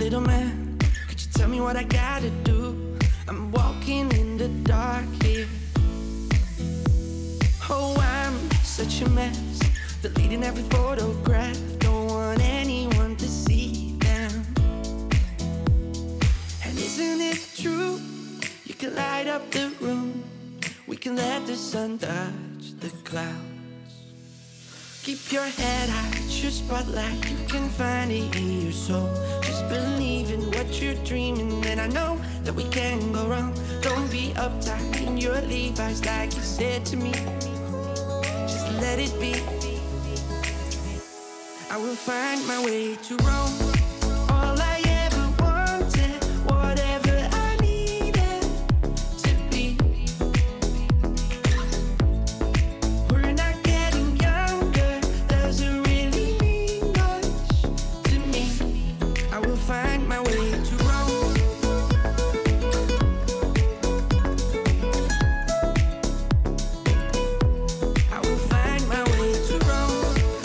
little man, could you tell me what I gotta do? I'm walking in the dark here. Oh, I'm such a mess, deleting every photograph. Don't want anyone to see them. And isn't it true? You can light up the room. We can let the sun touch the clouds. Keep your head high, it's your spotlight. You can find it in your soul. Just believe in what you're dreaming, and I know that we can't go wrong. Don't be uptight in your Levi's like you said to me. Just let it be. I will find my way to Rome. All I ever wanted, whatever I needed to be. We're not getting younger, doesn't really mean much to me. I will find my way to Rome. I will find my way to Rome.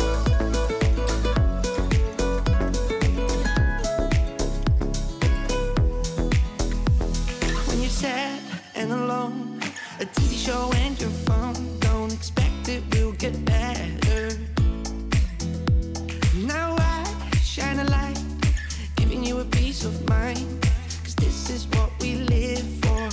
When you're sad and alone, a TV show and your phone, don't expect it will get better. Now I shine a light, giving you a peace of mind, 'cause this is what we live for.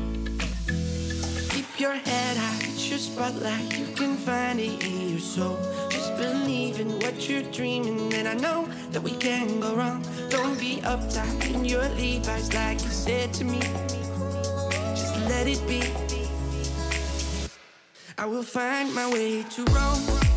Keep your head high, it's your spotlight. You can find it in your soul. Just believe in what you're dreaming, and I know that we can't go wrong. Don't be uptight in your Levi's like you said to me. Just let it be. I will find my way to Rome.